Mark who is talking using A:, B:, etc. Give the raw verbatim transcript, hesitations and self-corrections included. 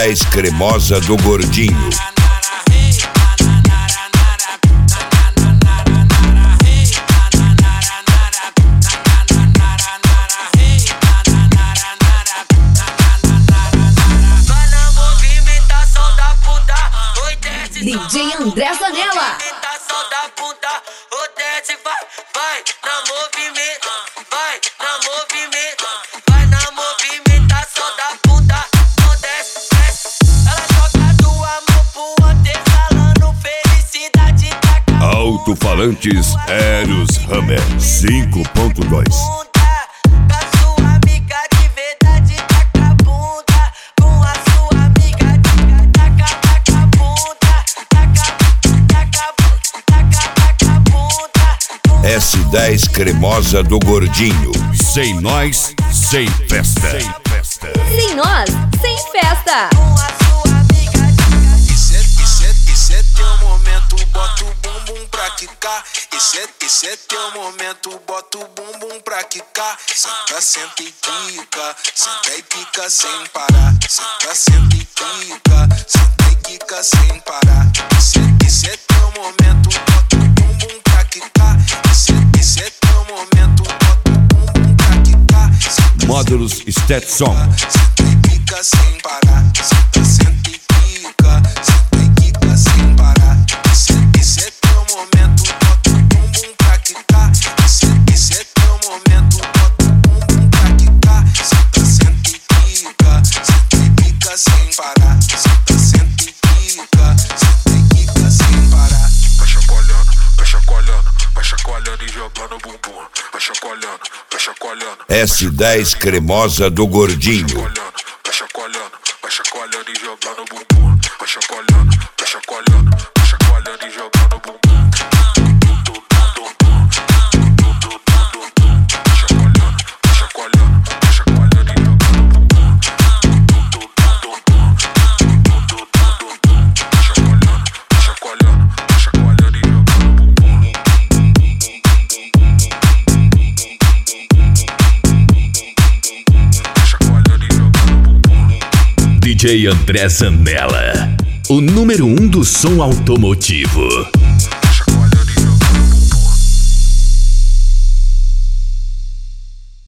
A: dez cremosa do Gordinho.
B: D J André Zanella.
A: Alto-falantes Eros Hammer cinco ponto dois. S dez cremosa do Gordinho. Sem nós, sem festa. Sem festa.
B: Sem nós, sem festa.
C: Esse é, esse é, esse é teu momento, bota o bumbum pra quicar. Esse é, esse é teu momento, bota o bumbum pra quicar. Senta, senta e quica, senta e quica sem parar. Senta, senta e quica, senta e quica sem parar. Esse é, esse é teu momento, bota o bumbum pra quicar. Esse é, esse é teu momento, bota o bumbum pra quicar.
A: Módulos Stetson.
C: Senta e quica sem parar. Senta, senta e quica, senta e quica sem parar. Esse é, esse é teu momento, bota o bumbum pra quicar. Esse é, esse é teu momento, bota o bumbum pra quicar. Senta, senta e quica, senta e quica sem parar. Senta, senta e quica, senta e quica sem parar. Vai chacoalhando, vai chacoalhando, vai chacoalhando e jogando o bumbum. Vai chacoalhando, vai chacoalhando.
A: S dez cremosa do Gordinho.
C: Vai chacoalhando, vai chacoalhando e jogando o bumbum. Vai chacoalhando, vai chacoalhando, vai chacoalhando e jogando o bumbum.
D: D J André Zanella, o número um do som automotivo.